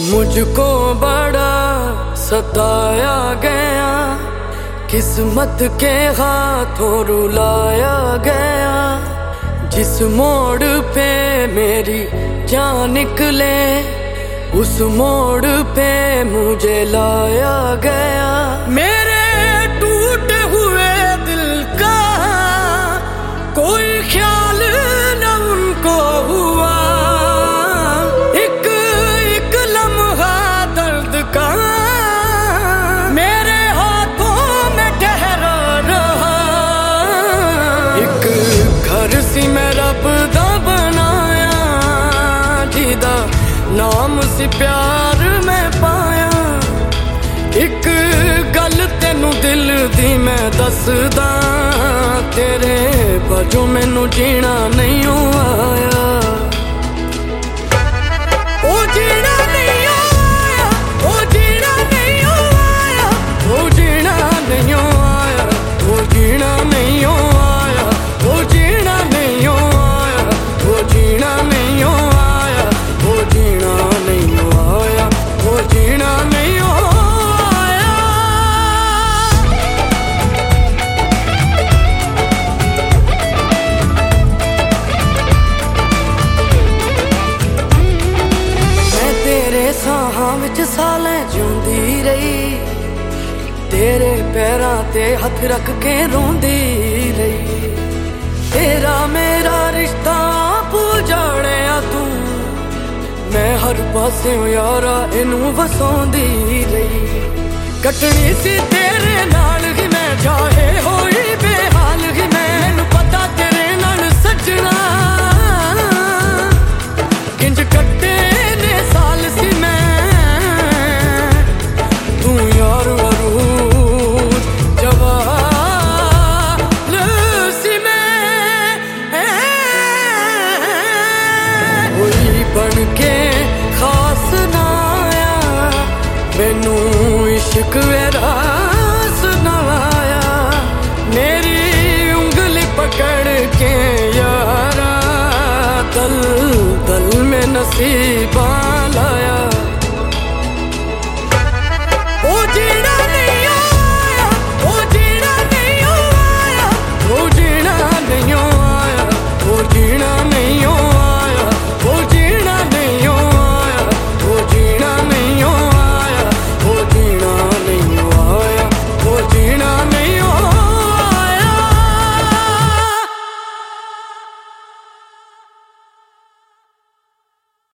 मुझको बड़ा सताया गया, किस्मत के हाथों रुलाया गया। जिस मोड़ पे मेरी जान निकले, उस मोड़ पे मुझे लाया गया। मेरे टूटे हुए दिल का कोई ख्याल न उनको हुआ। एक एक लम्हा दर्द का मेरे हाथों में ठहरा रहा। एक घर सी मैं रब दा बनाया, जिदा नाम सी प्यार मैं पाया। एक गल तेनू दिल दी मैं दसदा, तेरे बाजू मैनू जीना नहीं आया। ओ जीना नहीं आया, ओ जीना नहीं आया, ओ जीना नहीं आया, ओ जीना नहीं आया, ओ जीना नहीं आया, ओ जीना नहीं आया, ओ जीना नहीं आया, ओ जीना नहीं आया। मैं तेरे साहां विच सालें जिउंदी रही, तेरे पैरां ते हथ रख के रोंदी रही। तेरा मेरा रिश्ता पुजाड़िया तू, मैं हर पासे यारा इनू वसाउंदी रही। कटनी सी तेरे नाल ही मैं, चाहे होई बेहाल ही मैं। मैनू पता तेरे नाल सजना किंज कट्टे ने साल सी मैं। तू यार अरूज जवाल सी मैं। कोई बन के खास ना आया, मैनू इश्क विरास ना आया। मेरी उंगली पकड़ के यारा, दल दल में नसीबा